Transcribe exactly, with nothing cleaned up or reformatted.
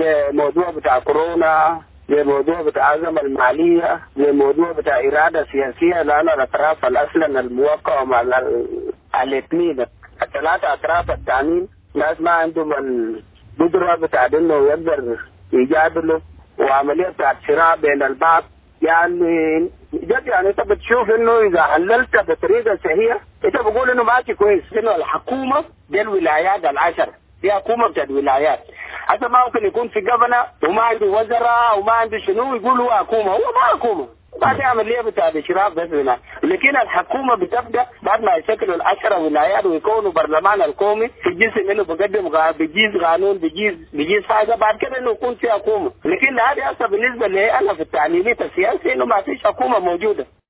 زي موضوع بتاع كورونا، زي موضوع بتاع الأزمة المالية، زي موضوع بتاع إرادة سياسية، لأن الأطراف الأصلا الموقعة مع الاثنين الثلاثة أطراف التانيين ناس ما عندهم القدرة بتاع إنه يقدر يجادلوا، وعملية بتاعت صراع بين البعض. يعني جد يعني انت بتشوف انه اذا حللت بطريقه صحيحه انت بقول انه ماشي كويس، انه الحكومه دي الولايات العشر دي حكومه بتاعت ولايات. حتى ما ممكن يكون في جبنه وما عنده وزراء وما عنده شنو يقول هو حكومه، هو ما حكومه، بعد عمليه بتاع الاشراف بس هنا. لكن الحكومه بتبدا بعد ما يشكلوا العشره ولايات ويكونوا برلمان القومي في جزء انه بقدم غا بيجيز قانون بيجيز بيجيز حاجه، بعد كده انه يكون في حكومه. لكن هذه اصلا بالنسبه لي انا في التعليميه السياسيه انه ما فيش حكومه موجوده.